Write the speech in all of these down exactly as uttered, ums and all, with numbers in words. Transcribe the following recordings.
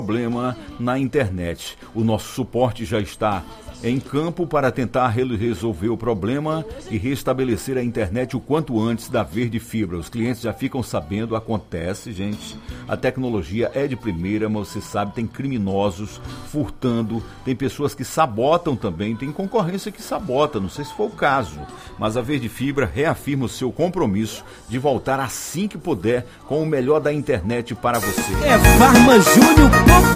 problema na internet. O nosso suporte já está em campo para tentar resolver o problema e restabelecer a internet o quanto antes da Verde Fibra. Os clientes já ficam sabendo, acontece, gente. A tecnologia é de primeira, mas você sabe, tem criminosos furtando, tem pessoas que sabotam também, tem concorrência que sabota, não sei se foi o caso. Mas a Verde Fibra reafirma o seu compromisso de voltar assim que puder com o melhor da internet para você. É Farma Júnior.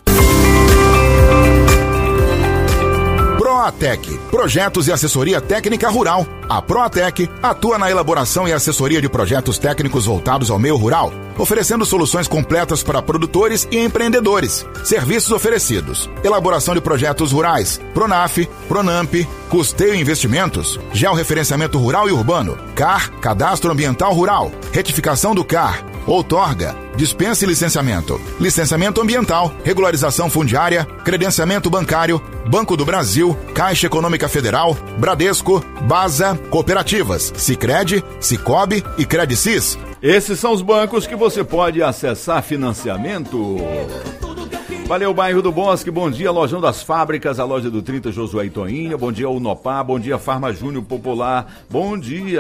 Proatec, projetos e assessoria técnica rural. A Proatec atua na elaboração e assessoria de projetos técnicos voltados ao meio rural, oferecendo soluções completas para produtores e empreendedores. Serviços oferecidos: elaboração de projetos rurais, Pronaf, Pronamp, custeio e investimentos, georreferenciamento rural e urbano, C A R, cadastro ambiental rural, retificação do C A R, outorga, dispensa e licenciamento, licenciamento ambiental, regularização fundiária, credenciamento bancário, Banco do Brasil, Caixa Econômica Federal, Bradesco, Basa, cooperativas, Sicredi, Sicobi e Credicis. Esses são os bancos que você pode acessar financiamento. Valeu, bairro do Bosque, bom dia, Lojão das Fábricas, a loja do trinta, Josué e Toinha, bom dia, Unopá, bom dia, Farma Júnior Popular, bom dia.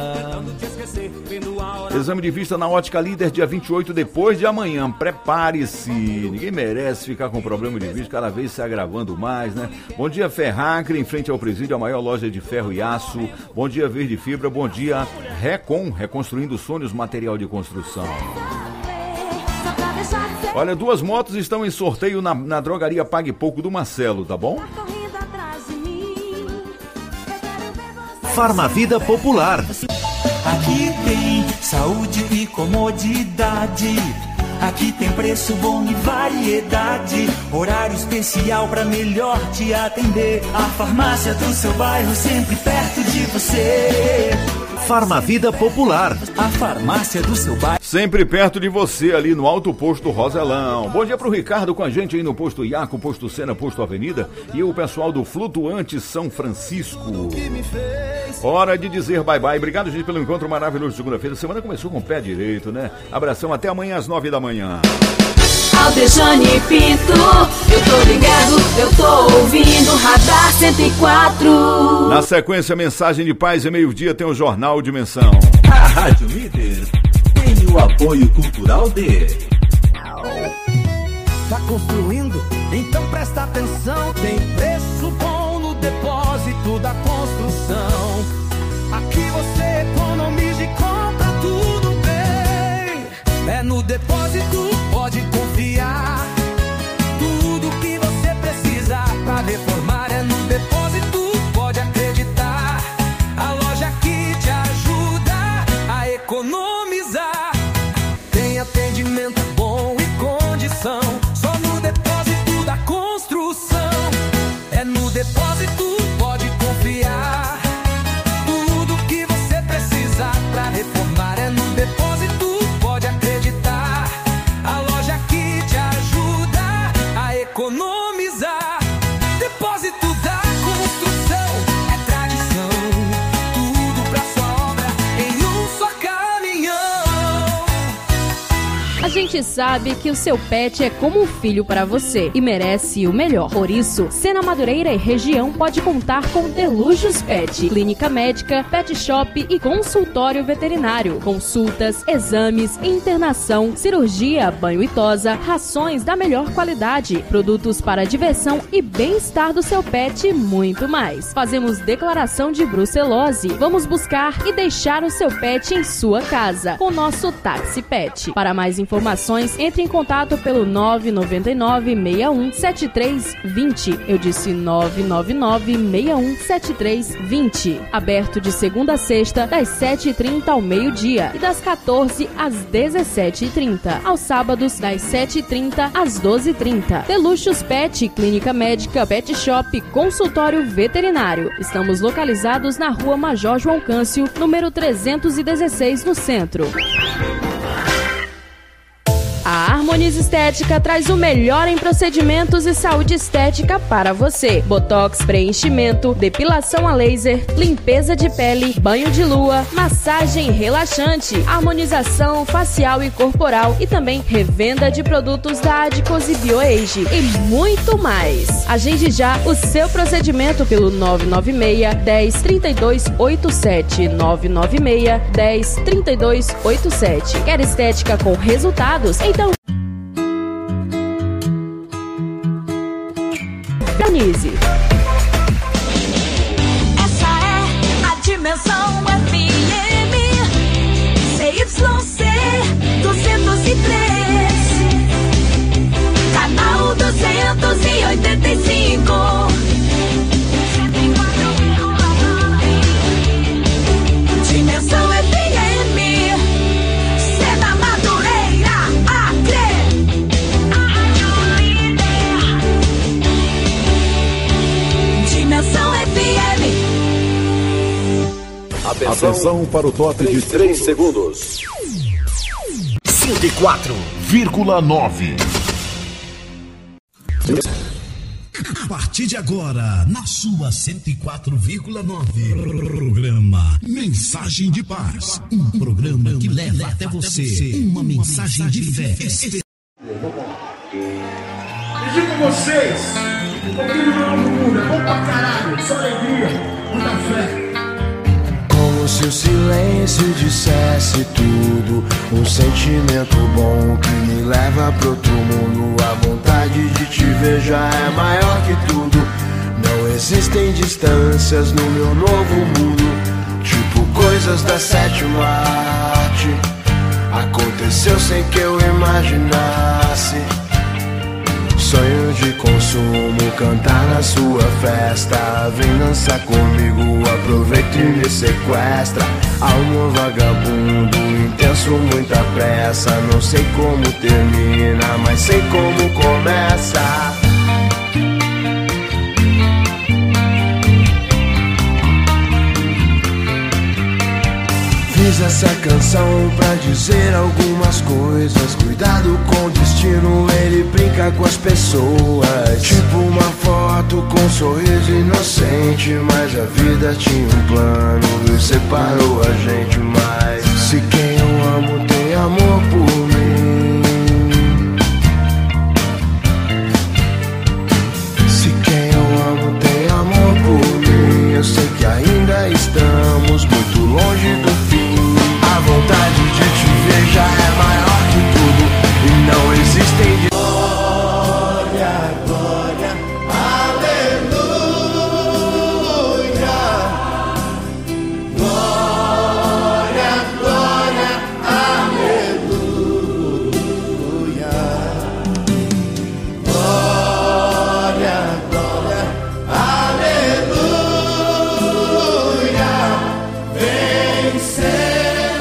Exame de vista na Ótica Líder, dia vinte e oito, depois de amanhã, prepare-se, ninguém merece ficar com problema de vista, cada vez se agravando mais, né? Bom dia, Ferracre, em frente ao presídio, a maior loja de ferro e aço, bom dia, Verde Fibra, bom dia, Recon, reconstruindo sonhos, material de construção. Olha, duas motos estão em sorteio na, na drogaria Pague Pouco do Marcelo, tá bom? Farmavida Popular. Aqui tem saúde e comodidade. Aqui tem preço bom e variedade. Horário especial pra melhor te atender. A farmácia do seu bairro sempre perto de você. Farmavida Popular. A farmácia do seu bairro. Sempre perto de você, ali no Alto Posto Roselão. Bom dia pro Ricardo com a gente aí no Posto Iaco, Posto Sena, Posto Avenida. E o pessoal do Flutuante São Francisco. Hora de dizer bye-bye. Obrigado, gente, pelo encontro maravilhoso de segunda-feira. A semana começou com o pé direito, né? Abração, até amanhã às nove da manhã. Aldejane Pinto, eu tô ligado, eu tô ouvindo Radar cento e quatro. Na sequência, mensagem de paz e meio-dia tem o Jornal de Menção. A Rádio Líder tem o apoio cultural de... Tá construindo? Então presta atenção, tem preço bom no depósito da construção. Aqui você economiza e compra tudo bem. É no depósito, pode confiar. Tudo que você precisa pra reformar é no depósito, pode acreditar. A loja que te ajuda a economizar. Tem atendimento bom e condição. Só no depósito da construção. É no depósito, pode confiar. Tudo que você precisa pra reformar é no depósito, pode acreditar. A loja que te ajuda a economizar. Depósito da construção é tradição. Tudo pra sua obra em um só caminhão. A gente sabe que o seu pet é como um filho para você e merece o melhor. Por isso, Sena Madureira e região pode contar com Delujos Pet, clínica médica, pet shop e consultório veterinário. Consultas, exames, internação, cirurgia, banho e tosa, rações da melhor qualidade, produtos para diversão e bem-estar do seu pet e muito mais. Fazemos declaração de brucelose. Vamos buscar e deixar o seu pet em sua casa com nosso táxi pet. Para mais informações, entre em contato pelo nove nove nove, seis um sete três dois zero. Eu disse nove nove nove, seis um sete três dois zero. Aberto de segunda a sexta, das sete e trinta ao meio-dia e das quatorze às dezessete e trinta. Aos sábados, das sete e trinta às doze e trinta. Deluxos Pet, clínica médica, pet shop, consultório veterinário. Estamos localizados na rua Major João Câncio, número trezentos e dezesseis, no centro. A harmonia Harmonize Estética traz o melhor em procedimentos e saúde estética para você. Botox, preenchimento, depilação a laser, limpeza de pele, banho de lua, massagem relaxante, harmonização facial e corporal e também revenda de produtos da Adicose BioAge e muito mais. Agende já o seu procedimento pelo nove nove seis, dez, trinta e dois, oitenta e sete, nove nove seis, dez, trinta e dois, oitenta e sete. Quer estética com resultados? Então Harmonize. Essa é a Dimensão F M C Y C duzentos e três, canal duzentos e oitenta e cinco. Dimensão F M, Sena Madureira, Acre, Dimensão F M. Atenção, Atenção para o top de três segundos. cento e quatro vírgula nove. A partir de agora, na sua cento e quatro vírgula nove, programa Mensagem de Paz. Um programa que leva até você uma mensagem de fé. Eu digo com vocês, pouquinho do novo mundo, é bom pra caralho, só alegria, muita fé. Como se o silêncio dissesse tudo, um sentimento bom que me leva pro outro mundo. A vontade de te ver já é maior que tudo. Não existem distâncias no meu novo mundo, tipo coisas da sétima arte. Aconteceu sem que eu imaginasse. Sonho de consumo, cantar na sua festa. Vem dançar comigo, aproveita e me sequestra. Alma vagabundo, intenso, muita pressa. Não sei como termina, mas sei como começa. Fiz essa canção pra dizer algumas coisas. Cuidado com o destino, ele brinca com as pessoas. Tipo uma foto com um sorriso inocente, mas a vida tinha um plano e separou a gente. Mas se quem eu amo tem amor por mim, se quem eu amo tem amor por mim, eu sei que ainda estamos muito longe do fim. A vontade de te ver já é maior que tudo, e não existem de... Glória, glória, aleluia. Glória, glória, aleluia. Glória, glória, aleluia. Vencer.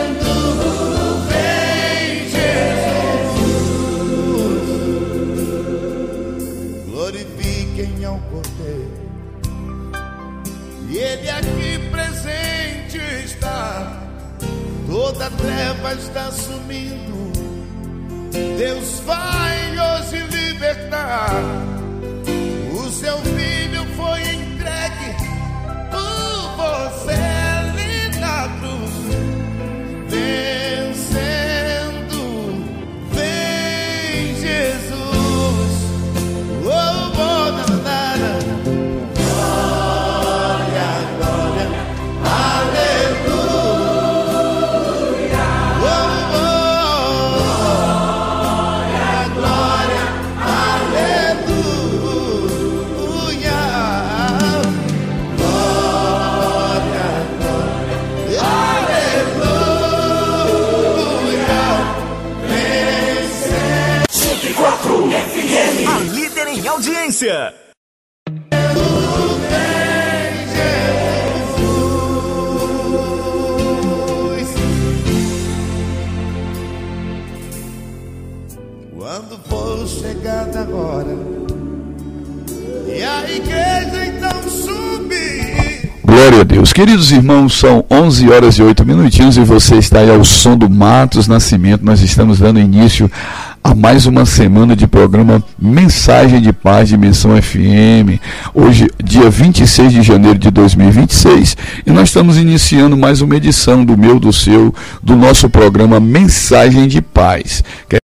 Toda treva está sumindo, Deus vai hoje libertar. O seu filho foi entregue por você ali na cruz, vencendo. Vem Jesus, oh, oh, na, na, na. Glória, glória, aleluia. A líder em audiência. Quando for chegada a hora e a igreja então subir. Glória a Deus. Queridos irmãos, são onze horas e oito minutinhos e você está aí ao som do Matos Nascimento. Nós estamos dando início a mais uma semana de programa Mensagem de Paz, Dimensão F M. Hoje, dia vinte e seis de janeiro de dois mil e vinte e seis, e nós estamos iniciando mais uma edição do meu, do seu, do nosso programa Mensagem de Paz.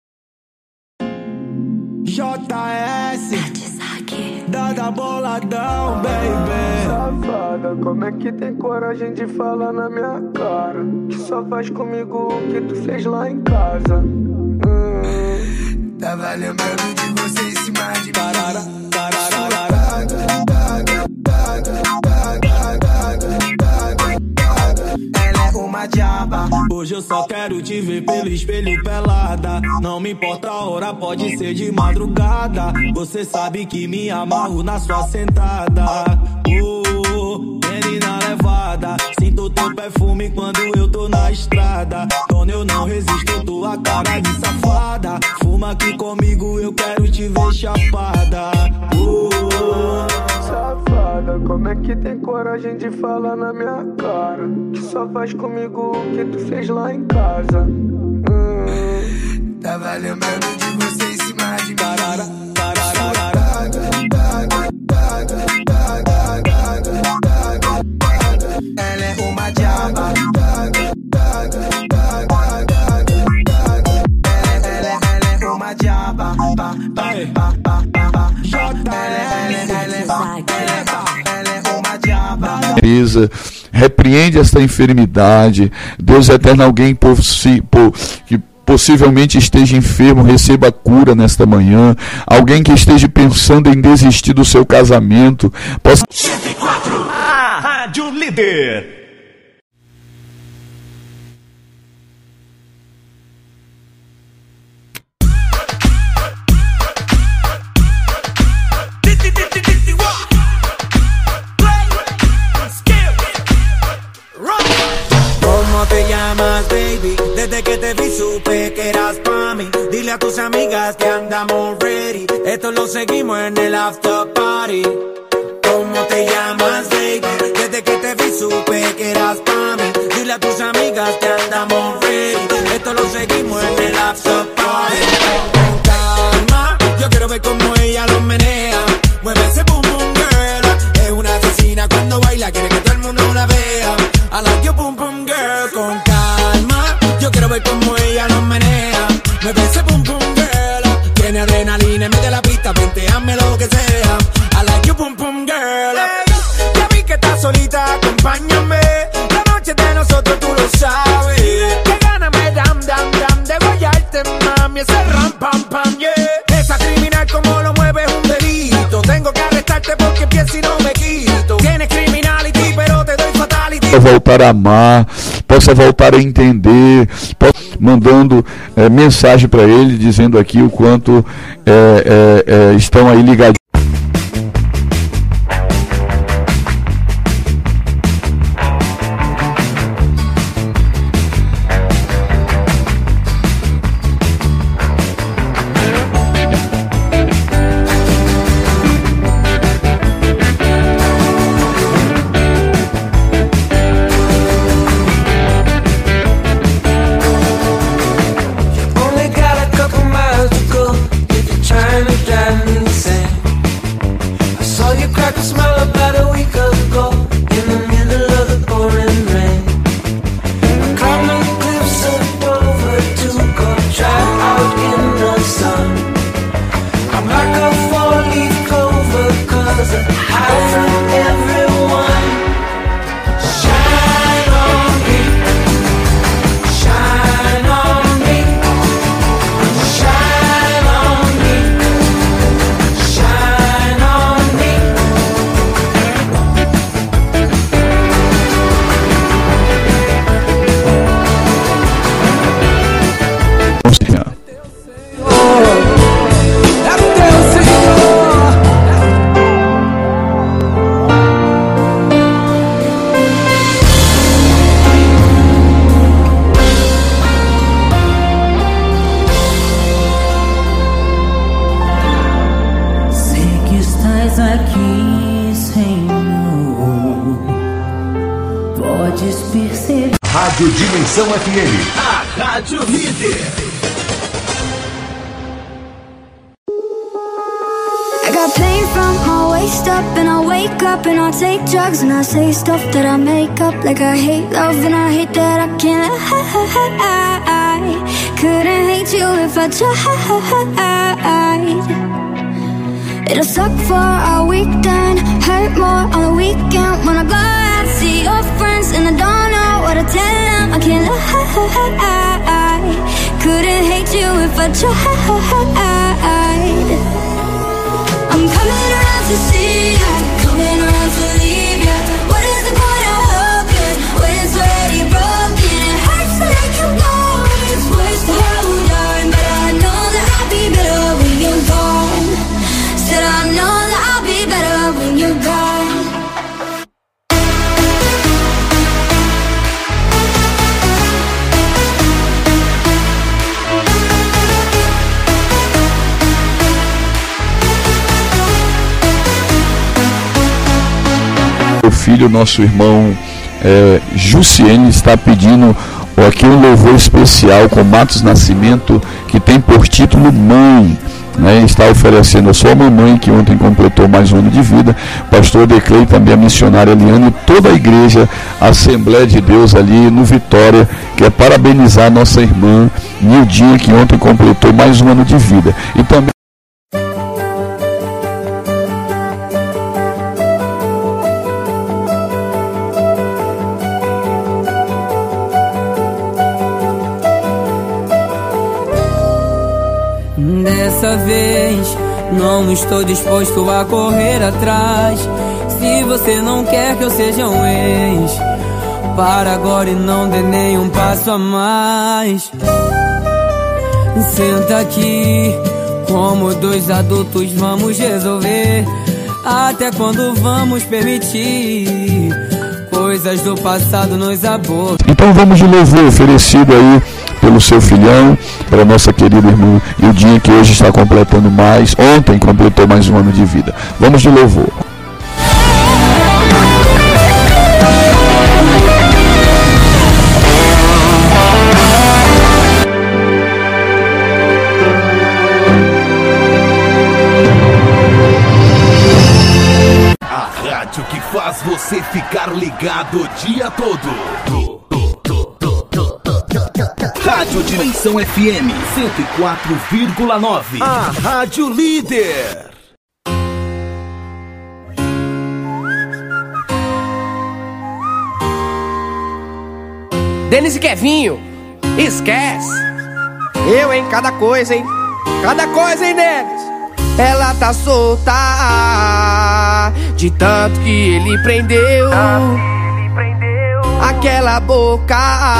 J S Dada boladão, baby. Safada, como é que tem coragem de falar na minha cara? Que só faz comigo o que tu fez lá em casa. hum. Tava lembrando de você em cima de Parara, parara, ela é uma diaba. Hoje eu só quero te ver pelo espelho pelada. Não me importa a hora, pode ser de madrugada. Você sabe que me amarro na sua sentada. Oh, menina levada, sinto teu perfume quando eu tô na estrada. Quando eu não resisto, tua cara de safada. Fuma aqui comigo, eu quero te ver chapada. Oh, safada, como é que tem coragem de falar na minha cara? Que só faz comigo o que tu fez lá em casa. hum. Tava lembrando de você em cima de Parara, parara, ela é uma diaba. Ela, ela, ela é uma diaba. Pa, pa, pa, pa, pa, pa. Ela, ela, ela, ela é uma diaba. Repreende esta enfermidade. Deus eterno, alguém possi, po, que possivelmente esteja enfermo, receba cura nesta manhã. Alguém que esteja pensando em desistir do seu casamento, possa... cento e quatro, a Rádio Líder. ¿Cómo te llamas, baby? Desde que te vi supe que eras pa' mí. Dile a tus amigas que andamos ready. Esto lo seguimos en el after party. ¿Cómo te llamas, baby? Desde que te vi supe que eras pa' mí. Dile a tus amigas que andamos ready. Esto lo seguimos en el after party. Con calma, yo quiero ver cómo ella lo menea. Mueve ese boom boom girl. Es una asesina cuando baila, quiere que todo el mundo la vea. I like your boom boom girl. Con calma, yo quiero ver cómo ella lo menea. Mueve ese boom boom girl. Tiene adrenalina en medio de la pista, venteame lo que sea. I like your boom boom girl. Hey, ya vi que estás solita, acompáñame. La noche de nosotros tú lo sabes. Que gana me dam dam dam de guayarte, mami. Ese ram pam pam, yeah. Esa criminal como lo mueve es un delito. Tengo que arrestarte porque pienso y no me quito. Tienes criminality, pero te doy fatality. Possa voltar a amar, possa voltar a entender, possa, mandando é, mensagem para ele, dizendo aqui o quanto é, é, é, estão aí ligados. Rádio Dimensão F M, a Rádio Líder. got pain from my waist up, and I wake up and I take drugs and I say stuff that I make up, like I hate love and I hate that I can't hide. Couldn't hate you if I tried. It'll suck for a weekend, hurt more on the weekend. When I go out, see your friends and I don't know what to tell them. I can't lie. Couldn't hate you if I tried. I'm coming around to see ya, coming around to leave ya. What is the point of hoping when it's already broken? It hurts to let you go, it's worse to hold on. But I know that I'll be better when you're gone. Said I know that I'll be better when you're gone. O filho, nosso irmão é, Jussiene, está pedindo aqui um louvor especial com Matos Nascimento, que tem por título Mãe. Né, está oferecendo a sua mamãe, que ontem completou mais um ano de vida, pastor Declei, também a missionária Eliane, e toda a igreja, a Assembleia de Deus ali no Vitória, quer parabenizar a nossa irmã Nildinha, que ontem completou mais um ano de vida. E também dessa vez não estou disposto a correr atrás. Se você não quer que eu seja um ex, para agora e não dê nenhum passo a mais. Senta aqui, como dois adultos vamos resolver. Até quando vamos permitir coisas do passado nos abortam? Então vamos de louvor oferecido aí pelo seu filhão, para nossa querida irmã Ildinha, que hoje está completando mais, ontem completou mais um ano de vida. Vamos de louvor. A rádio que faz você ficar ligado o dia todo. Rádio Dimensão F M cento e quatro vírgula nove. A Rádio Líder. Denis e Kevinho, esquece. Eu, hein? Cada coisa, hein? Cada coisa, hein, Denis? Ela tá solta de tanto que ele prendeu. Aquela boca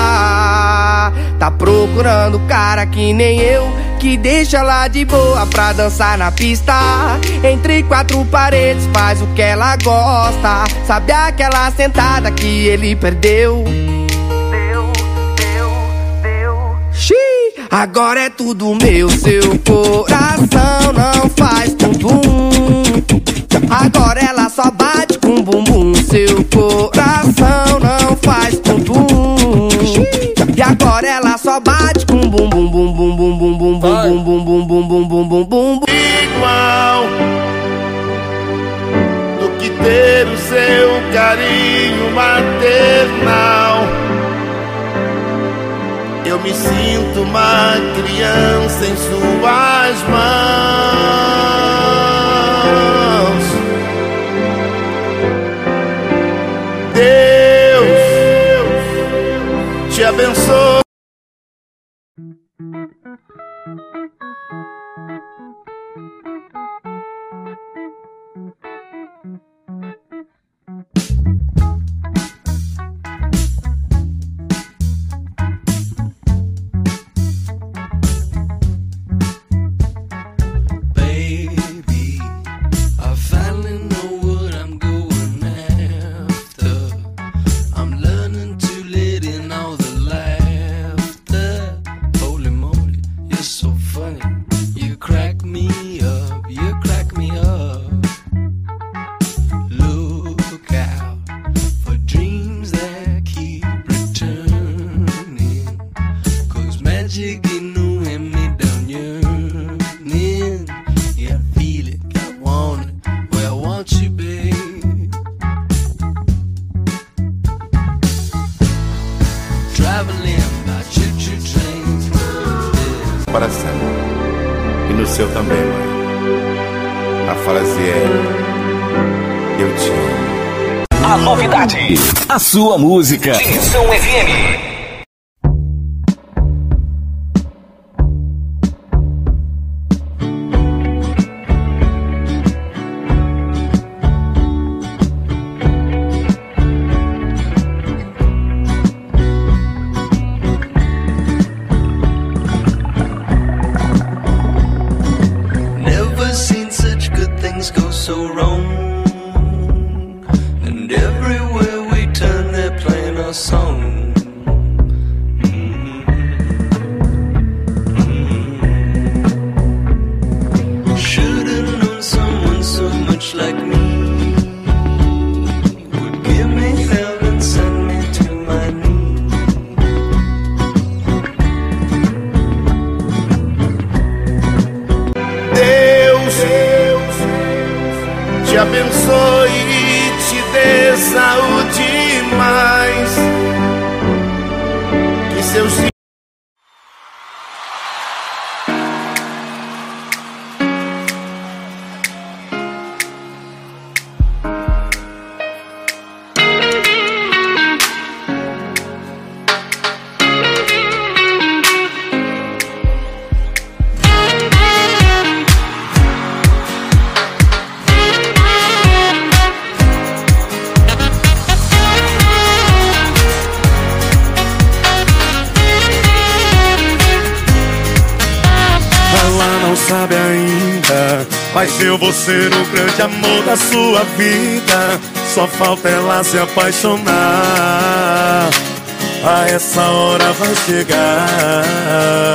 tá procurando cara que nem eu, que deixa lá de boa pra dançar na pista. Entre quatro paredes faz o que ela gosta. Sabe aquela sentada que ele perdeu? Deu, deu, deu. Xiii, agora é tudo meu. Seu coração não faz bumbum. Agora ela só bate com bumbum. Seu coração não faz bumbum. E agora ela só bate com bum bum bum bum bum bum bum bum bum bum bum bum bum bum bum bum. Igual do que ter o seu carinho maternal. Eu me sinto uma criança em suas mãos. Deus te abençoe. seu também, mãe. A frase é: eu te amo. A novidade, a sua música. Dimensão F M. Mas eu vou ser o grande amor da sua vida. Só falta ela se apaixonar. A essa hora vai chegar.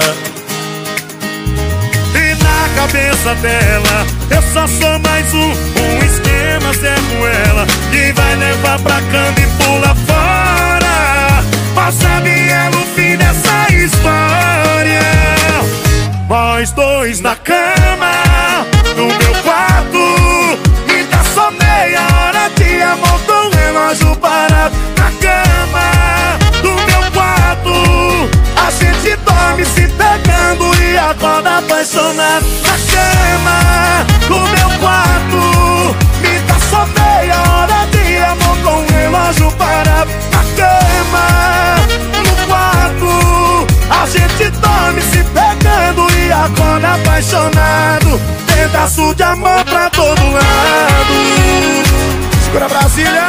E na cabeça dela eu só sou mais um. Um esquema Zé Ruela que vai levar pra cama e pula fora. Mas sabe ela o fim dessa história. Nós dois na cama, no meu quarto, me dá só meia hora de amor com o relógio parado. Na cama, no meu quarto, a gente dorme se pegando e acorda apaixonado. Na cama, no meu quarto, me dá só meia hora de amor com o relógio parado. Na cama, no quarto, a gente dorme se pegando e acorda apaixonado. Pedaço de amor pra todo lado. Segura Brasília.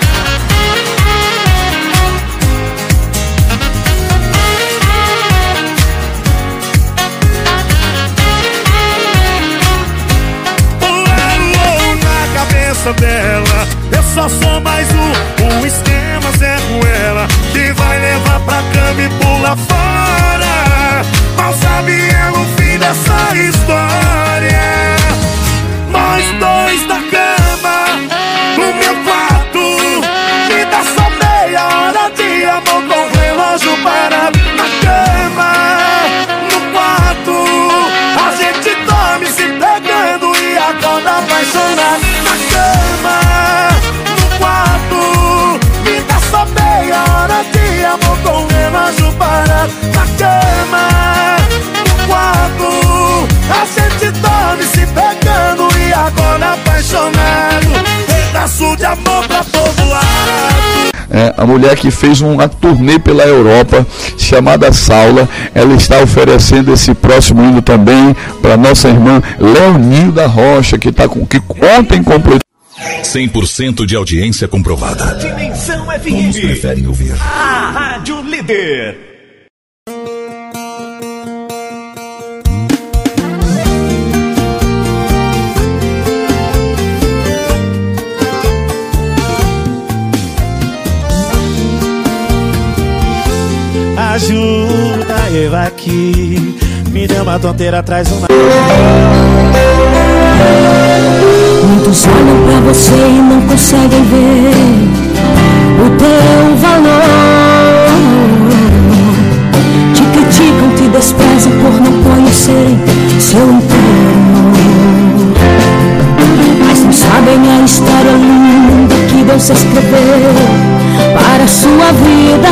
Na cabeça dela eu só sou mais um. Um esquema Zé Ruela que vai levar pra cama e pula fora. Mal sabe ela o fim dessa história. Nós dois na cama, no meu quarto, me dá só meia hora de amor com o relógio parado. Na cama, no quarto, a gente dorme se pegando e acorda apaixonado. Na cama, no quarto, me dá só meia hora de amor com o relógio parado. Na cama, no quarto, a gente dorme se pegando e agora apaixonado. Pedaço de amor pra todo lado. É, a mulher que fez uma turnê pela Europa, chamada Saula, ela está oferecendo esse próximo hino também para nossa irmã Leoninho da Rocha, que, tá com, que ontem completou cem por cento de audiência comprovada. Dimensão F M. Uns preferem ouvir a Rádio Líder. Ajuda eu aqui, me deu uma tonteira, traz uma. Muitos olham pra você e não conseguem ver o teu valor. Te criticam, te desprezam por não conhecerem seu interior. Mas não sabem a história linda que Deus escreveu para a sua vida.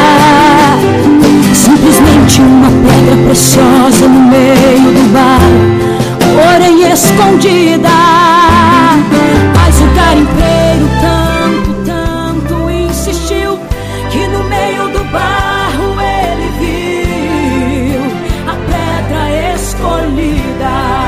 Simplesmente uma pedra preciosa no meio do bar. escondida. Mas o garimpeiro tanto, tanto insistiu que no meio do barro ele viu a pedra escolhida.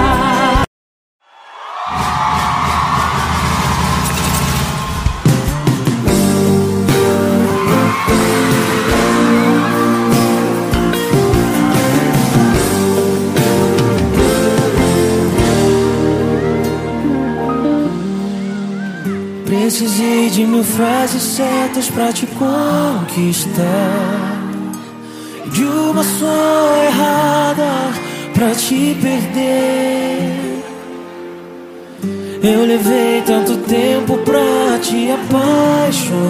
Precisei de mil frases certas pra te conquistar, de uma só errada pra te perder. Eu levei tanto tempo pra te apaixonar,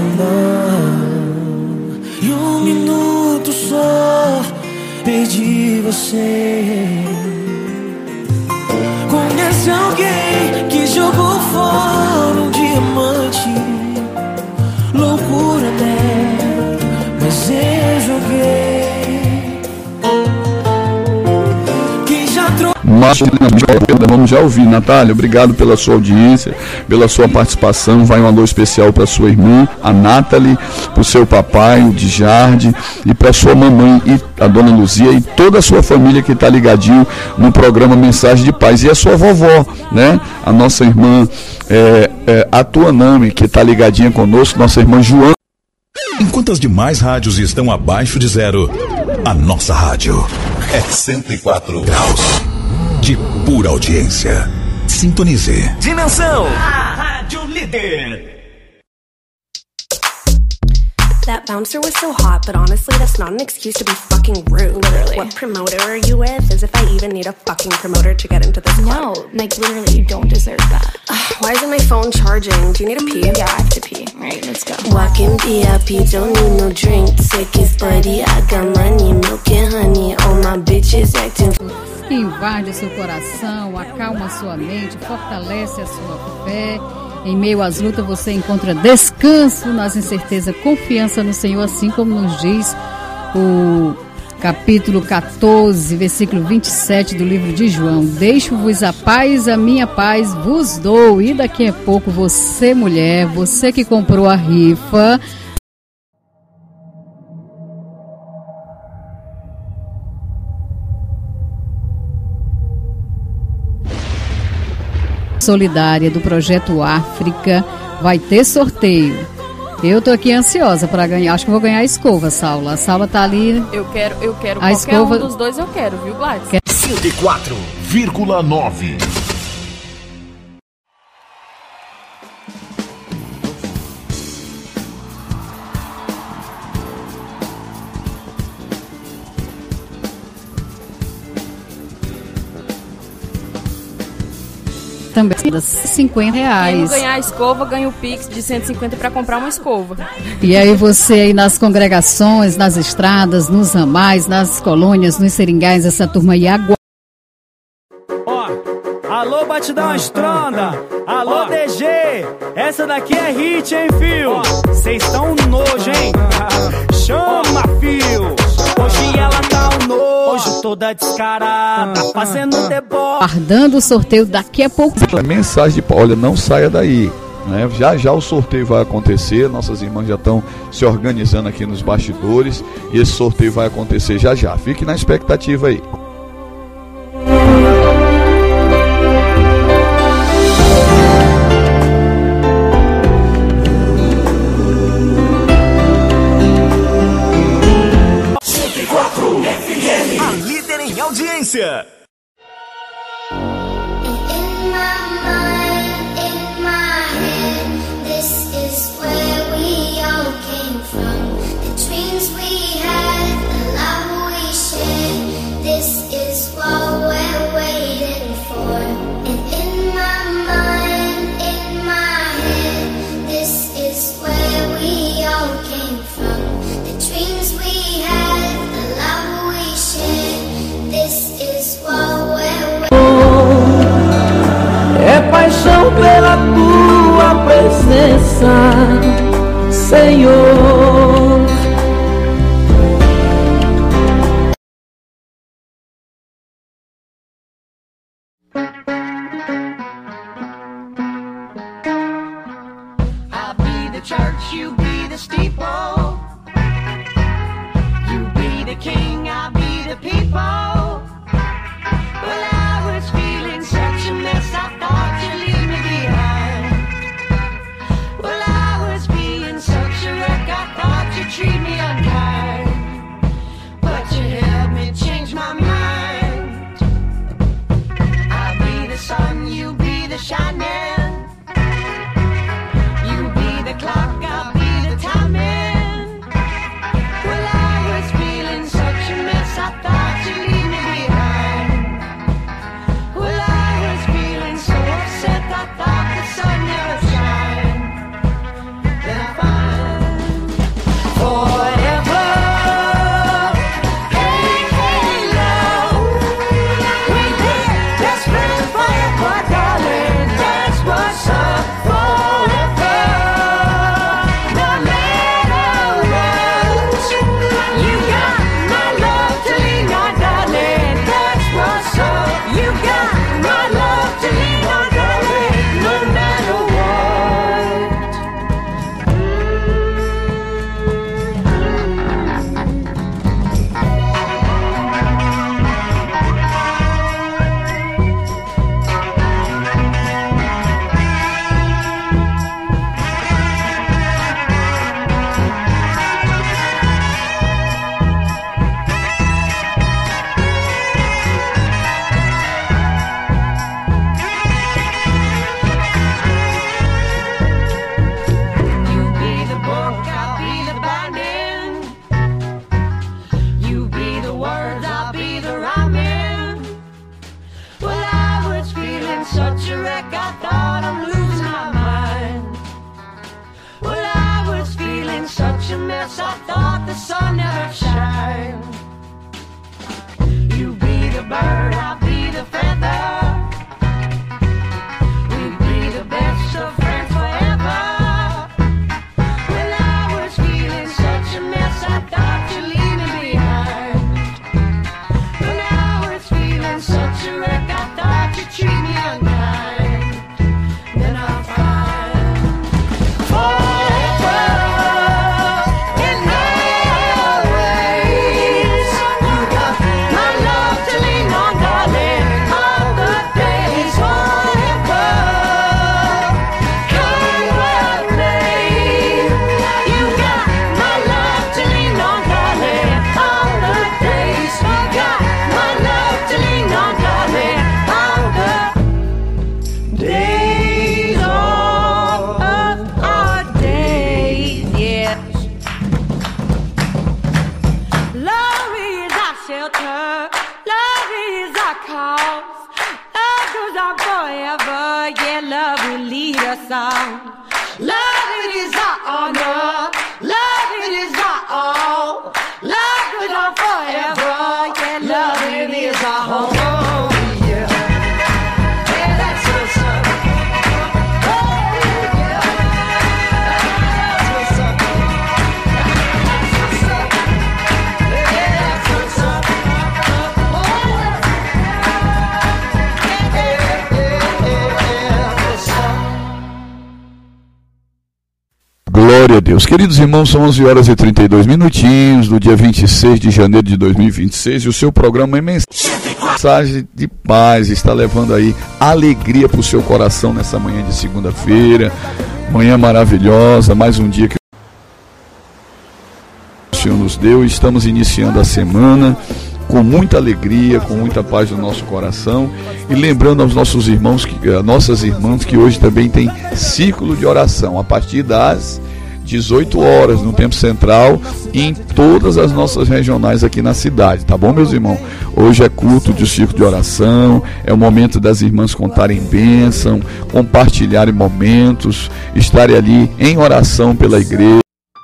e um minuto só perdi você. Conhece alguém que jogou fora um diamante? Loucura, né? Mas eu joguei. Quem já trocou. Mas vamos já ouvir. Natália, obrigado pela sua audiência, pela sua participação. Vai um alô especial para sua irmã, a Nathalie, para o seu papai, o Djarde, e para sua mamãe, e a dona Luzia, e toda a sua família que está ligadinho no programa Mensagem de Paz. E a sua vovó, né? A nossa irmã é, é, a Tuanami, que está ligadinha conosco, nossa irmã Joana. Enquanto as demais rádios estão abaixo de zero, a nossa rádio é cento e quatro graus de pura audiência. Sintonize. Dimensão, a rádio líder. That bouncer was so hot, but honestly, that's not an excuse to be fucking rude. Literally. What promoter are you with? As if I even need a fucking promoter to get into this club. No, like literally, you don't deserve that. Ugh, why isn't my phone charging? Do you need a pee? Yeah, I have to pee. Alright, let's go. Walking V I P, don't need no drink. Sick is buddy, I got money, milk and honey. All my bitches acting. Invade seu coração, acalma sua mente, fortalece a sua fé. Em meio às lutas você encontra descanso nas incertezas, confiança no Senhor, assim como nos diz o capítulo quatorze, versículo vinte e sete do livro de João. Deixo-vos a paz, a minha paz vos dou. E daqui a pouco você, mulher, você que comprou a rifa, solidária do Projeto África, vai ter sorteio. Eu tô aqui ansiosa para ganhar. Acho que vou ganhar a escova, Saula. A Saula tá ali. Eu quero, eu quero. A Qualquer escova... um dos dois eu quero, viu, Gladys? Quer... cento e quatro vírgula nove. Também cinquenta reais. Quem não ganhar a escova, ganha o Pix de cento e cinquenta para comprar uma escova. E aí você aí nas congregações, nas estradas, nos ramais, nas colônias, nos seringais, essa turma aí agora. Ó, alô Batidão Estronda, alô D G, essa daqui é hit, hein, fio? Cês tão nojo, hein? Chama, fio! Hoje ela tá um nojo, toda descarada, fazendo deboche. Guardando o sorteio daqui a pouco. Mensagem de olha, não saia daí. Né? Já já o sorteio vai acontecer. Nossas irmãs já estão se organizando aqui nos bastidores. E esse sorteio vai acontecer já já. Fique na expectativa aí. cento e quatro F M, a líder em audiência. É paixão pela tua presença, Senhor. church, you be the steeple. You be the king, I'll be the people. Well, I was feeling such a mess, I thought you'd leave me behind. Well, I was being such a wreck, I thought you'd treat me unkind. But you helped me change my mind. I'll be the sun, you be the shining. You be the clock, I'll be the timing. Well, I was feeling such a mess, I thought you'd leave me behind. Well, I was feeling so upset, I thought the sun never shine. Then I find forever. Hey, hey, love. We've been best friends forever, darling. That's what's up. Forever. No matter what, you got my love to lean on, darling. That's what's up. You got my love to lean on, darling. No matter what. You be the book, I'll be the binding. You be the words, I'll be the rhyming. Well, I was feeling such a wreck, I thought I'm losing my mind. Well, I was feeling such a mess, I thought the sun never shine. You be the bird, I'll be the feather. We'd be the best of friends forever. Well, I was feeling such a mess, I thought you'd leave me behind. Well, I was feeling such a wreck, I thought you'd treat me unkind. Then I'll find forever in always. You got my love to lean on, darling. All the days forever. Come what may. You got my love to lean on, darling. All the days. You got my love to lean on, darling. All the days of our days, yes. Love is our shelter, love is our cause. Love goes on forever, yeah, love will lead us on. Love it is our honor, love it is our all. Love goes on forever, yeah, love it is our home. Yeah, yeah, that's what's up. Oh, yeah, that's what's up. That's what's up. Yeah, that's what's up. Oh, yeah, yeah, yeah, yeah, what's up. Glória a Deus. Queridos irmãos, são onze horas e trinta e dois minutinhos do dia vinte e seis de janeiro de dois mil e vinte e seis e o seu programa é Mensagem de Paz. Está levando aí alegria para o seu coração nessa manhã de segunda-feira. Manhã maravilhosa, mais um dia que o Senhor nos deu. Estamos iniciando a semana com muita alegria, com muita paz no nosso coração e lembrando aos nossos irmãos, que, a nossas irmãs, que hoje também tem círculo de oração a partir das dezoito horas no Tempo Central e em todas as nossas regionais aqui na cidade, tá bom, meus irmãos? Hoje é culto de círculo de oração, é o momento das irmãs contarem bênção, compartilharem momentos, estarem ali em oração pela igreja,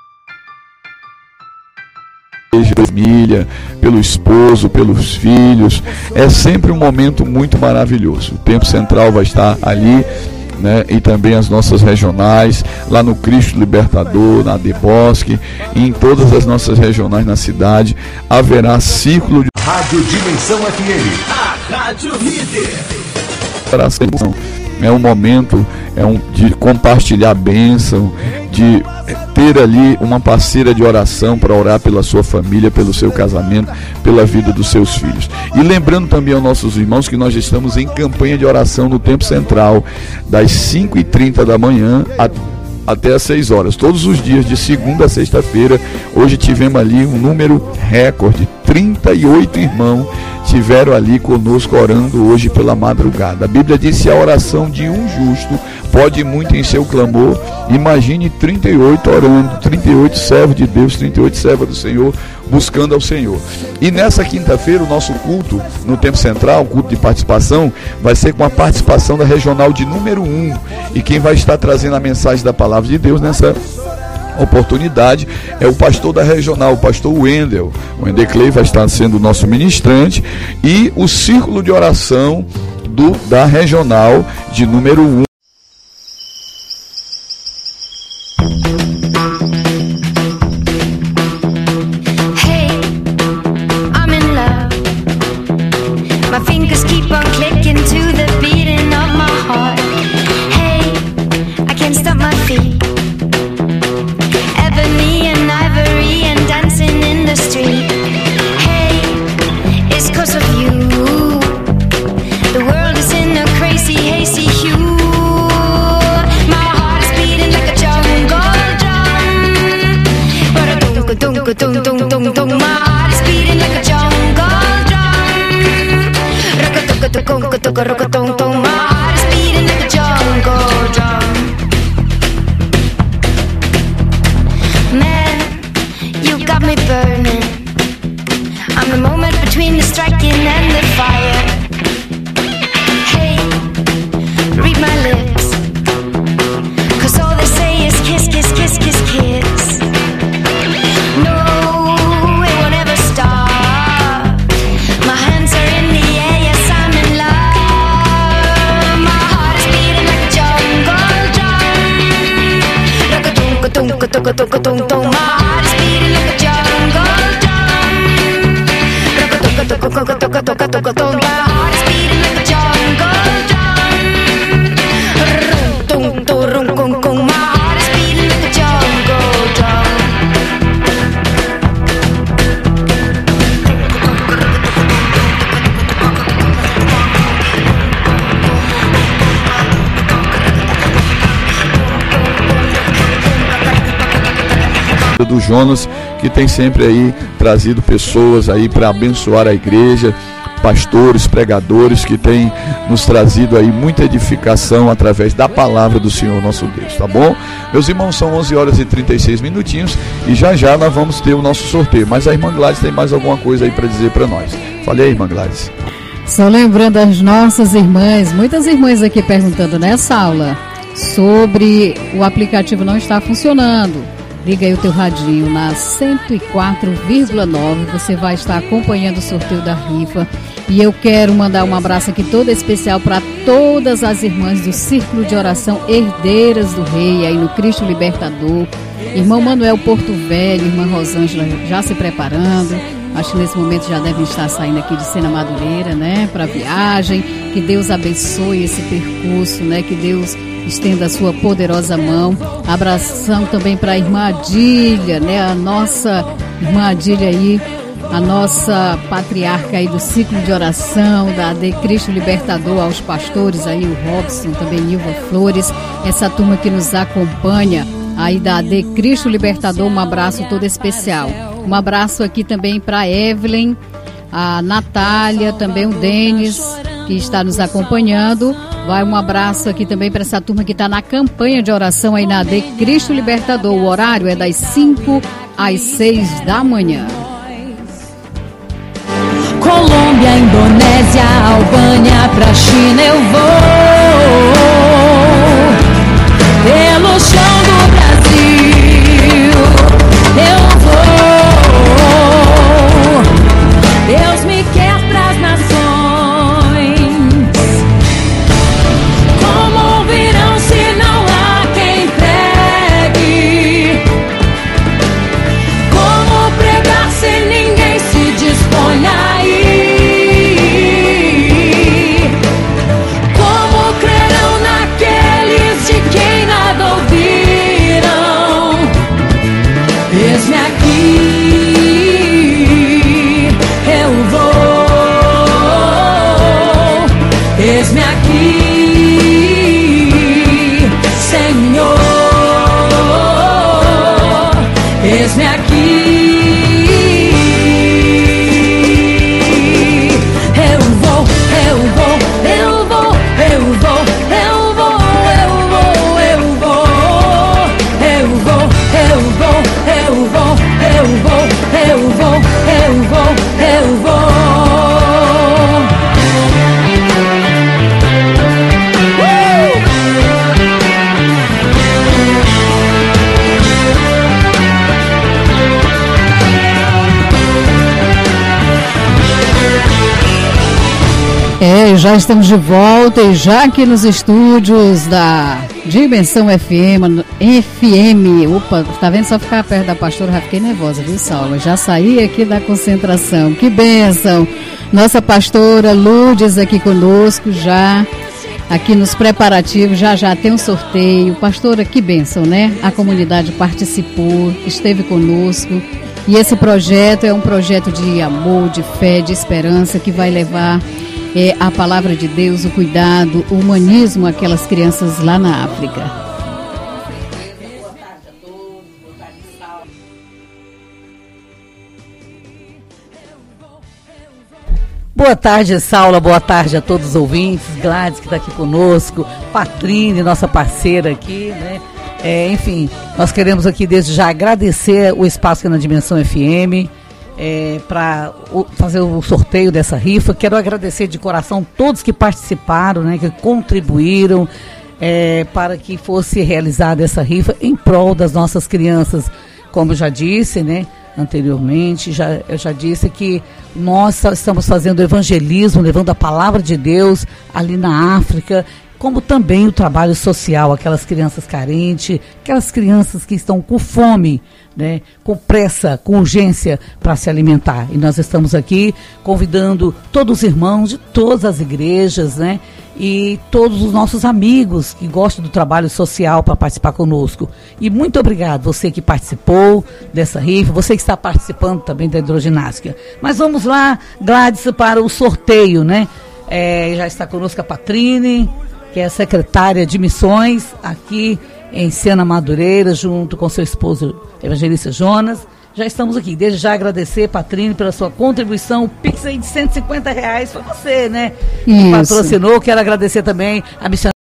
família, pelo esposo, pelos filhos. É sempre um momento muito maravilhoso. O Tempo Central vai estar ali, né, e também as nossas regionais, lá no Cristo Libertador, na Debosque, e em todas as nossas regionais na cidade, haverá ciclo de Rádio Dimensão F M, a Rádio Líder. É um momento é um, de compartilhar a bênção, de ter ali uma parceira de oração para orar pela sua família, pelo seu casamento, pela vida dos seus filhos. E lembrando também aos nossos irmãos que nós estamos em campanha de oração no Tempo Central, das cinco e trinta da manhã a até às seis horas, todos os dias, de segunda a sexta-feira. Hoje tivemos ali um número recorde, trinta e oito irmãos estiveram ali conosco orando hoje pela madrugada. A Bíblia diz: se a oração de um justo pode muito em seu clamor, imagine trinta e oito orando, trinta e oito servos de Deus, trinta e oito servos do Senhor, buscando ao Senhor. E nessa quinta-feira o nosso culto no Tempo Central, o culto de participação, vai ser com a participação da regional de número um, e quem vai estar trazendo a mensagem da palavra de Deus nessa oportunidade é o pastor da regional, o pastor Wendel. O Wendel Clay vai estar sendo o nosso ministrante, e o círculo de oração do, da regional de número um. Do Jonas, que tem sempre aí trazido pessoas aí para abençoar a igreja, pastores, pregadores que têm nos trazido aí muita edificação através da palavra do Senhor nosso Deus, tá bom? Meus irmãos, são onze horas e trinta e seis minutinhos e já já nós vamos ter o nosso sorteio, mas a irmã Gladys tem mais alguma coisa aí para dizer para nós. Fale aí, irmã Gladys. Só lembrando as nossas irmãs, muitas irmãs aqui perguntando nessa aula sobre o aplicativo não estar funcionando. Liga aí o teu radinho na cento e quatro vírgula nove, você vai estar acompanhando o sorteio da rifa. E eu quero mandar um abraço aqui todo especial para todas as irmãs do Círculo de Oração Herdeiras do Rei, aí no Cristo Libertador. Irmão Manuel Porto Velho, irmã Rosângela já se preparando. Acho que nesse momento já devem estar saindo aqui de Sena Madureira, né, para viagem. Que Deus abençoe esse percurso, né, que Deus estenda a sua poderosa mão. Abração também para a irmã Adília, né, a nossa irmã Adília aí, a nossa patriarca aí do ciclo de oração, da A D Cristo Libertador, aos pastores aí, o Robson, também Nilva Flores, essa turma que nos acompanha aí da A D Cristo Libertador, um abraço todo especial. Um abraço aqui também para a Evelyn, a Natália, também o Denis, que está nos acompanhando. Vai um abraço aqui também para essa turma que está na campanha de oração aí na A D Cristo Libertador. O horário é das cinco às seis da manhã. Colômbia, Indonésia, Albânia, pra China eu vou. Pelo chão do Brasil eu vou. Deus me quer pras nações. Como virão se não há quem pregue? Como pregar se ninguém se dispõe a ir? Como crer E já estamos de volta e já aqui nos estúdios da Dimensão F M, F M. Opa, tá vendo? Só ficar perto da pastora, já fiquei nervosa, viu, Saula? Já saí aqui da concentração. Que bênção! Nossa pastora Lourdes aqui conosco, já aqui nos preparativos, já já tem um sorteio. Pastora, que bênção, né? A comunidade participou, esteve conosco. E esse projeto é um projeto de amor, de fé, de esperança, que vai levar é, a palavra de Deus, o cuidado, o humanismo àquelas crianças lá na África. Boa tarde, Saula, boa tarde a todos os ouvintes, Gladys que está aqui conosco, Patrine, nossa parceira aqui, né? É, enfim, nós queremos aqui desde já agradecer o espaço aqui na Dimensão F M, é, para fazer o sorteio dessa rifa. Quero agradecer de coração todos que participaram, né, que contribuíram é, para que fosse realizada essa rifa em prol das nossas crianças. Como eu já disse, né, anteriormente, já, eu já disse que nós estamos fazendo evangelismo, levando a palavra de Deus ali na África, como também o trabalho social, aquelas crianças carentes, aquelas crianças que estão com fome, né, com pressa, com urgência para se alimentar. E nós estamos aqui convidando todos os irmãos de todas as igrejas, né, e todos os nossos amigos que gostam do trabalho social para participar conosco. E muito obrigado você que participou dessa rifa, você que está participando também da hidroginástica. Mas vamos lá, Gladys, para o sorteio, né? É, já está conosco a Patrine, que é a secretária de missões aqui em Sena Madureira, junto com seu esposo, evangelista Jonas. Já estamos aqui. Desde já agradecer, Patrine, pela sua contribuição. O Pix aí de cento e cinquenta reais foi você, né? Isso. Que patrocinou. Quero agradecer também a missionária.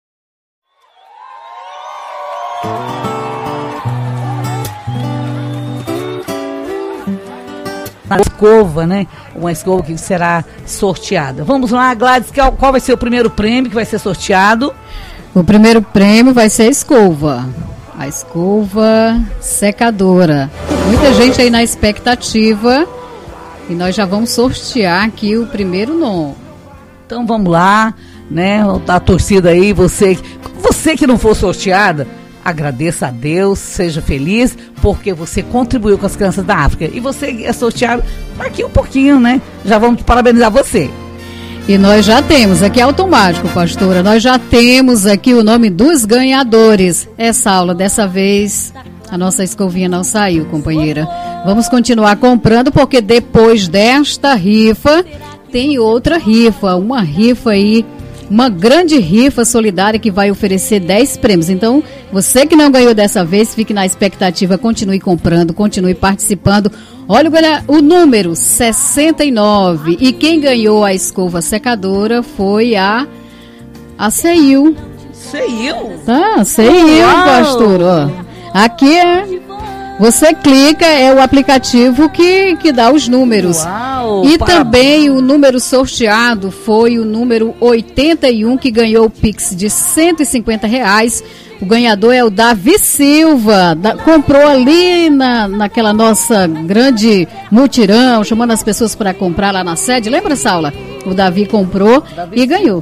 Uma escova, né? Uma escova que será sorteada. Vamos lá, Gladys, qual, qual vai ser o primeiro prêmio que vai ser sorteado? O primeiro prêmio vai ser a escova. A escova secadora. Muita gente aí na expectativa. E nós já vamos sortear aqui o primeiro nome. Então vamos lá, né? A torcida aí, você, você que não for sorteada, agradeça a Deus, seja feliz, porque você contribuiu com as crianças da África. E você é sorteado aqui um pouquinho, né? Já vamos parabenizar você. E nós já temos, aqui é automático, pastora, nós já temos aqui o nome dos ganhadores. Essa aula, dessa vez, a nossa escovinha não saiu, companheira. Vamos continuar comprando, porque depois desta rifa, tem outra rifa, uma rifa aí, uma grande rifa solidária que vai oferecer dez prêmios. Então, você que não ganhou dessa vez, fique na expectativa, continue comprando, continue participando. Olha o número, sessenta e nove. E quem ganhou a escova secadora foi a, a Ceil. Ceil? Tá, Ceil, pastor. Ó. Aqui é... Você clica, é o aplicativo que, que dá os números. Uau, e parabéns. Também o número sorteado foi o número oitenta e um, que ganhou o Pix de cento e cinquenta reais. O ganhador é o Davi Silva. Da, comprou ali na, naquela nossa grande mutirão, chamando as pessoas para comprar lá na sede. Lembra, Saula? O Davi comprou Davi e ganhou.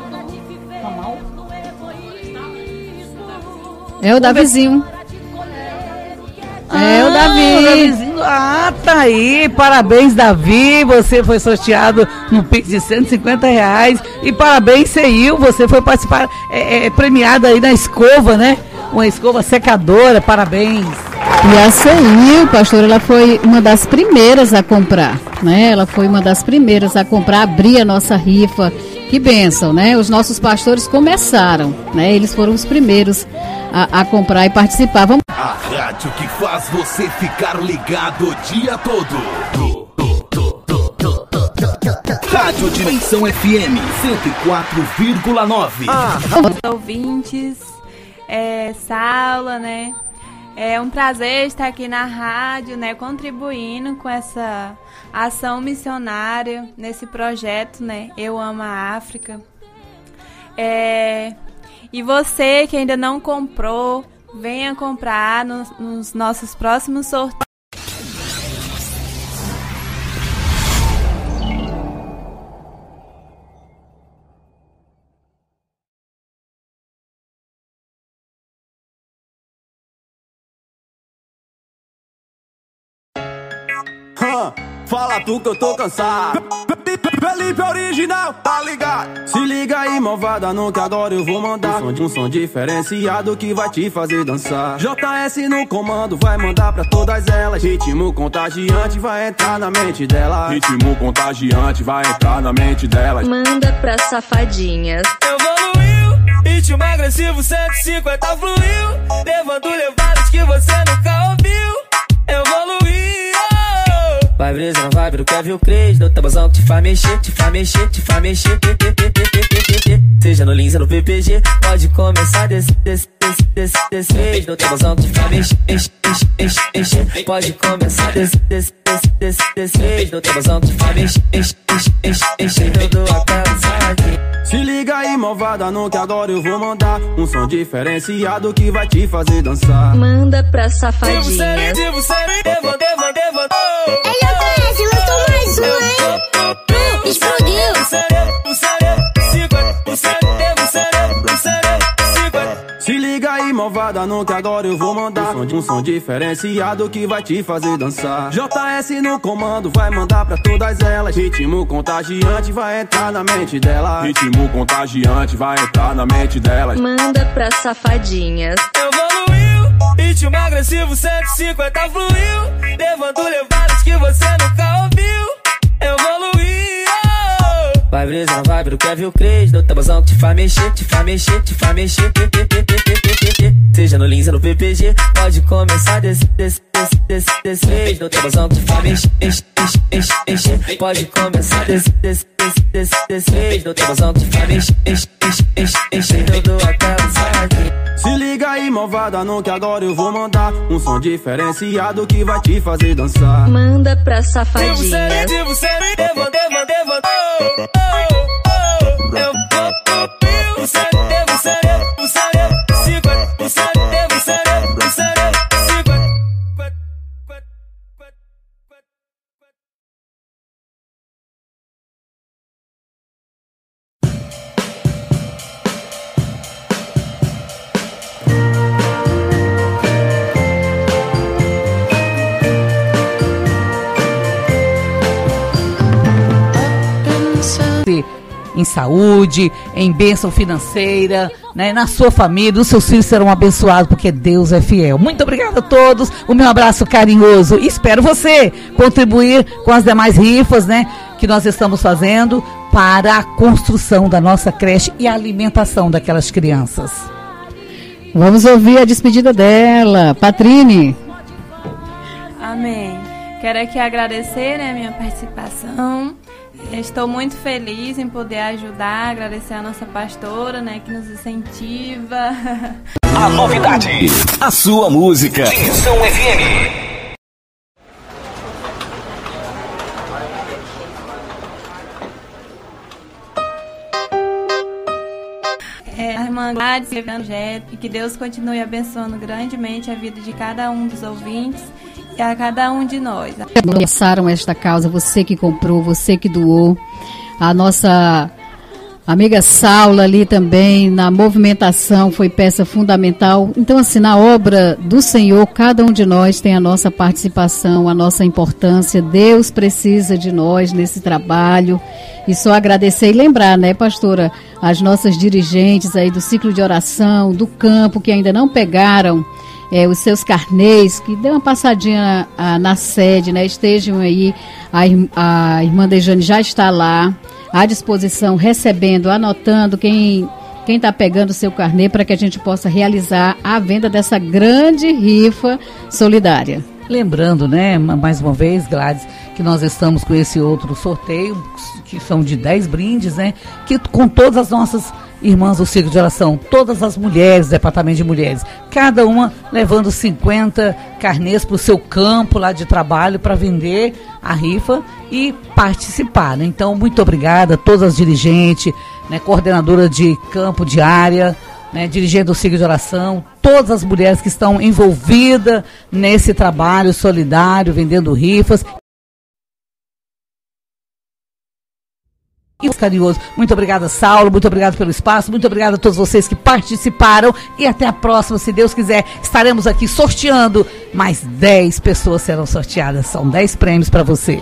É o Davizinho. É o Davi. Ah, tá aí. Parabéns, Davi. Você foi sorteado no Pix de cento e cinquenta reais. E parabéns, Ceil. Você foi participar, é, é, premiada aí na escova, né? Uma escova secadora. Parabéns. E a Ceil, pastor, ela foi uma das primeiras a comprar, né? Ela foi uma das primeiras a comprar, abrir a nossa rifa. Que bênção, né? Os nossos pastores começaram, né? Eles foram os primeiros a, a comprar e participar. Vamos... A rádio que faz você ficar ligado o dia todo. Rádio Dimensão F M cento e quatro vírgula nove. Ah, ouvintes, é, Saula, né? É um prazer estar aqui na rádio, né? Contribuindo com essa ação missionária nesse projeto, né? Eu Amo a África. É, e você que ainda não comprou, venha comprar nos, nos nossos próximos sorteios. Ah, fala tu que eu tô cansado. Felipe original, tá ligado? Se liga aí, malvada, no que agora eu vou mandar um som, um som diferenciado que vai te fazer dançar. J S no comando, vai mandar pra todas elas. Ritmo contagiante vai entrar na mente dela. Ritmo contagiante vai entrar na mente delas. Manda pra safadinhas. Evoluiu, ritmo agressivo cento e cinquenta fluiu, levando levadas que você nunca ouviu. Evoluiu. Vai brisa na vibe do Kevin Cres, no tabuzão que te faz mexer, te faz mexer, te faz mexer. Seja no Lins ou no P P G, pode começar desse, desse, desse, desse, desse vez. No tabuzão que te faz mexer, enche, enche, enche, enche. Pode começar desse, desse, desse, desse, desse vez. No tabuzão que te faz mexer, enche, enche, enche, enche. Tudo a casa. Se liga aí, malvada, no que agora eu vou mandar um som diferenciado que vai te fazer dançar. Manda pra safadinhas. Devo ser, devo, devo, devo. Ei, eu conheço, lançou mais um, hein? Explodiu. Se liga aí, malvada, no que agora eu vou mandar um som, um som diferenciado que vai te fazer dançar. J S no comando, vai mandar pra todas elas. Ritmo contagiante vai entrar na mente dela. Ritmo contagiante vai entrar na mente delas. Manda pra safadinhas. Evoluiu, ritmo agressivo cento e cinquenta fluiu, levando levadas que você nunca ouviu. Evoluiu. Vai brisa na vibe do Kevin Cres, no tabuzão que te faz mexer, te faz mexer, te faz mexer. Seja no Lins ou no P P G, pode começar desse, desse, desse, desse, desse vez. No tabuzão que te faz mexer, enche, enche, enche, enche. Pode começar desse, desse, desse, desse, desse vez. No tabuzão que te faz mexer, enche, enche, enche, enche. Tudo a casa. Se liga aí, malvada, no que agora eu vou mandar um som diferenciado que vai te fazer dançar. Manda pra safadinhas. Devo ser, devo ser, devo, devo, devo. Em saúde, em bênção financeira, né? Na sua família, os seus filhos serão abençoados, porque Deus é fiel. Muito obrigada a todos, o meu abraço carinhoso. Espero você contribuir com as demais rifas, né, que nós estamos fazendo para a construção da nossa creche e a alimentação daquelas crianças. Vamos ouvir a despedida dela, Patrine. Amém. Quero aqui agradecer, né, a minha participação. Estou muito feliz em poder ajudar, agradecer a nossa pastora, né, que nos incentiva. A novidade, a sua música, Missão F M. É, a irmã Gladys, e que Deus continue abençoando grandemente a vida de cada um dos ouvintes e a cada um de nós. Lançaram esta causa, você que comprou, você que doou, a nossa amiga Saula ali também, na movimentação, foi peça fundamental. Então, assim, na obra do Senhor, cada um de nós tem a nossa participação, a nossa importância. Deus precisa de nós nesse trabalho. E só agradecer e lembrar, né, pastora, as nossas dirigentes aí do ciclo de oração, do campo, que ainda não pegaram É, os seus carnês, que dê uma passadinha a, na sede, né? Estejam aí, a, a irmã Dejane já está lá, à disposição, recebendo, anotando quem quem está pegando o seu carnê, para que a gente possa realizar a venda dessa grande rifa solidária. Lembrando, né, mais uma vez, Gladys, que nós estamos com esse outro sorteio, que são de dez brindes, né, que com todas as nossas irmãs do ciclo de oração, todas as mulheres, departamento de mulheres, cada uma levando cinquenta carnês para o seu campo lá de trabalho para vender a rifa e participar, né? Então, muito obrigada a todas as dirigentes, né, coordenadora de campo, de área, né, dirigente do ciclo de oração, todas as mulheres que estão envolvidas nesse trabalho solidário, vendendo rifas. e carinhoso. Muito obrigada, Saulo, muito obrigado pelo espaço, muito obrigada a todos vocês que participaram e até a próxima, se Deus quiser. Estaremos aqui sorteando, mais dez pessoas serão sorteadas, são dez prêmios para você.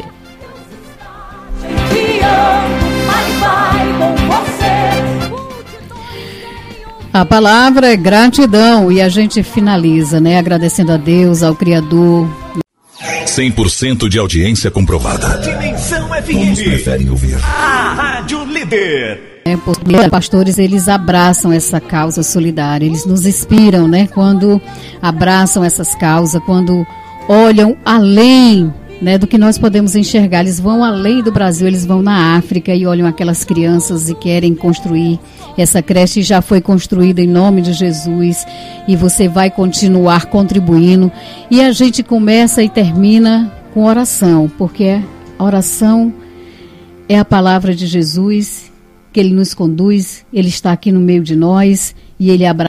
A palavra é gratidão e a gente finaliza, né, agradecendo a Deus, ao Criador. cem por cento de audiência comprovada. Dimensão F M. Todos preferem ouvir. A Rádio Líder. É, os pastores, eles abraçam essa causa solidária, eles nos inspiram, né, quando abraçam essas causas, quando olham além, né, do que nós podemos enxergar. Eles vão além do Brasil, eles vão na África e olham aquelas crianças e querem construir essa creche. Já foi construída em nome de Jesus e você vai continuar contribuindo. E a gente começa e termina com oração, porque a oração é a palavra de Jesus, que Ele nos conduz, Ele está aqui no meio de nós e Ele abraça.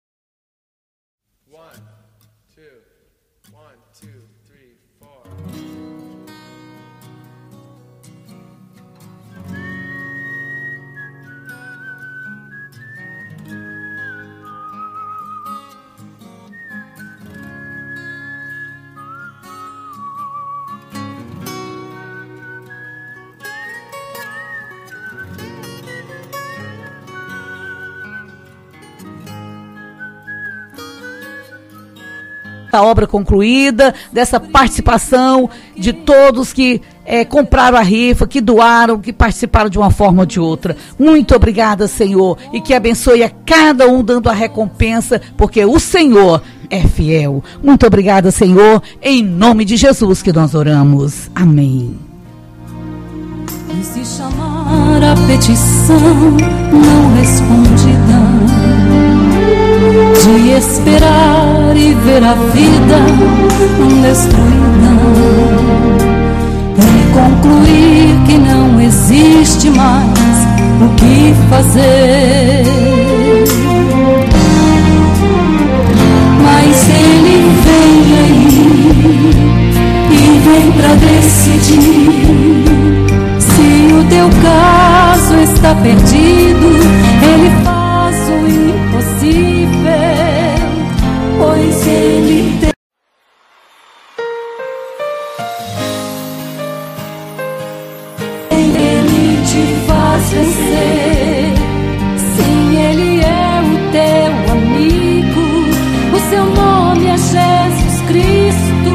A obra concluída, dessa participação de todos que é, compraram a rifa, que doaram, que participaram de uma forma ou de outra. Muito obrigada, Senhor, e que abençoe a cada um dando a recompensa, porque o Senhor é fiel. Muito obrigada, Senhor, em nome de Jesus que nós oramos. Amém. E se chamar a petição não respondida, de esperar e ver a vida destruída e concluir que não existe mais o que fazer. Mas Ele vem aí e vem pra decidir. Se o teu caso está perdido, Ele faz o impossível, pois Ele tem. Ele te faz vencer. Sim, Ele é o teu amigo. O seu nome é Jesus Cristo.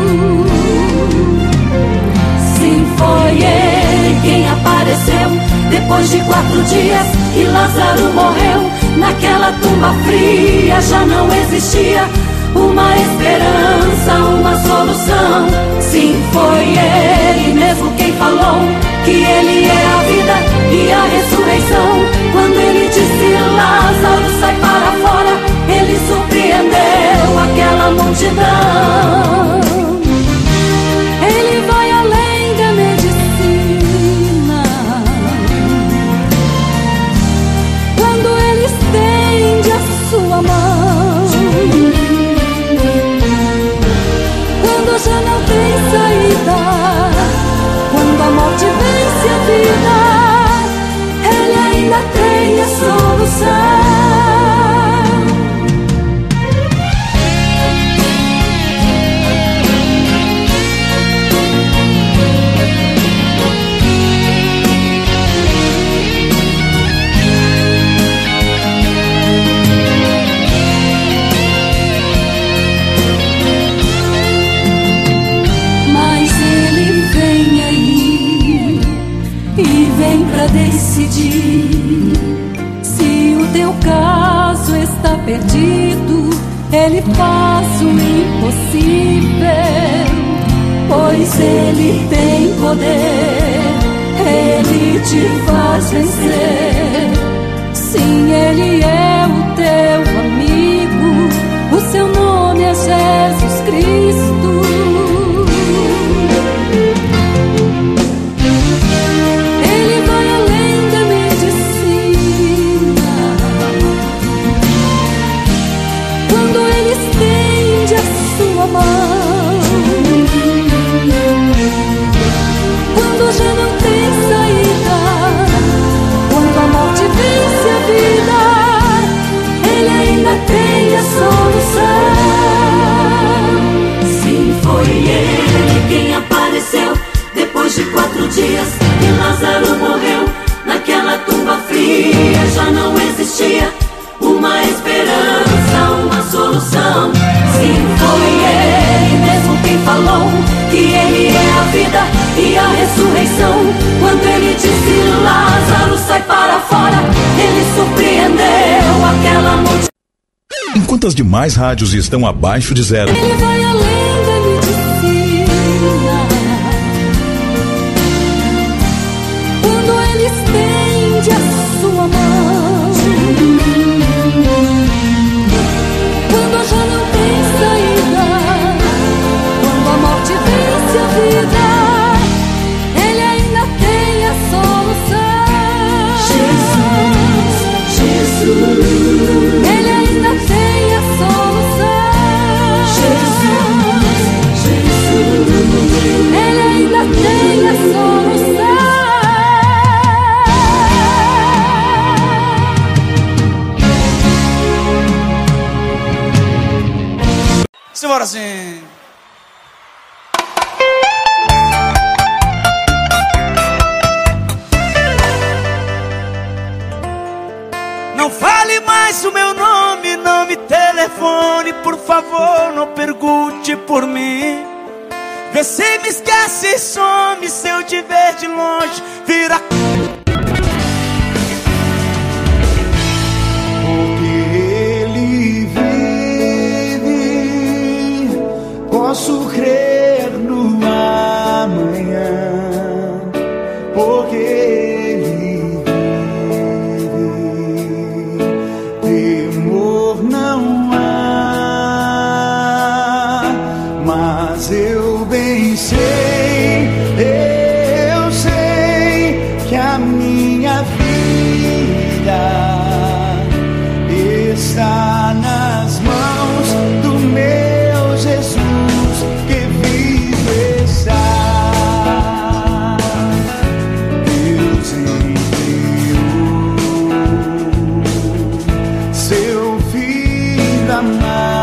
Sim, foi Ele quem apareceu depois de quatro dias que Lázaro morreu. Naquela tumba fria já não existia uma esperança, uma solução. Sim, foi Ele mesmo quem falou que Ele é a vida e a ressurreição. Quando Ele disse Lázaro, sai para fora, Ele surpreendeu aquela multidão. Ele vai além da medicina. Quando Ele estende a sua mão, quando já não tem saída, quando a morte vence a vida, Ele ainda tem a solução. Decidir. Se o teu caso está perdido, Ele faz o impossível, pois Ele tem poder. Ele te faz vencer. Sim, Ele é o teu amigo. O seu nome é Jesus Cristo. Quando já não tem saída, enquanto as demais rádios estão abaixo de zero. Ele vai além da medicina. Quando ele estende a sua mão, quando já não tem saída, quando a morte vence a vida, ele ainda tem a solução. Jesus, Jesus, ele ainda tem a solução. Jesus, Jesus, ele ainda tem a solução. Simbora assim. Não fale mais o meu nome, não me telefone, por favor, não pergunte por mim. Vê se me esquece e some, se eu te ver de longe, vira. Ele vive, posso crer no amanhã, porque ele vive, temor não há, mas eu bem sei, eu sei que a minha vida está nas mãos do meu Jesus, que vive está. Deus enviou seu Filho amado